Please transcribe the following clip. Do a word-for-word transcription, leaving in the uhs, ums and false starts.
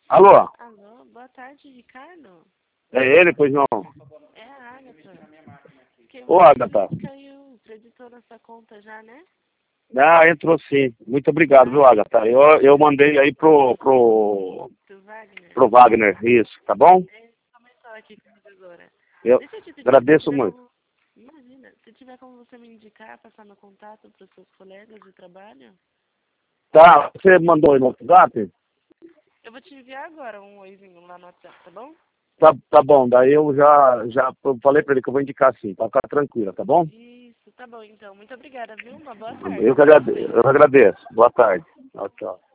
Alô? Alô, boa tarde, Ricardo. É ele, pois não? É a Agatha. Que Ô, você Agatha. caiu, acreditou na sua conta já, né? Ah, entrou sim. Muito obrigado, viu, Agatha? Eu, eu mandei aí pro, pro, Do Wagner. pro Wagner, isso, tá bom? Ele começou aqui comigo agora. Eu Deixa eu te pedir, se agradeço tiver muito. como... Imagina, se tiver como você me indicar, passar meu contato para os seus colegas de trabalho, Tá, você mandou aí no WhatsApp? eu vou te enviar agora um oizinho lá no WhatsApp, tá bom? Tá, tá bom, daí eu já, já falei pra ele que eu vou indicar sim, pra ficar tranquila, tá bom? Isso, tá bom então. Muito obrigada, viu? Uma boa tarde Eu que para agradeço, você. eu agradeço. Boa tarde. Tchau, tchau.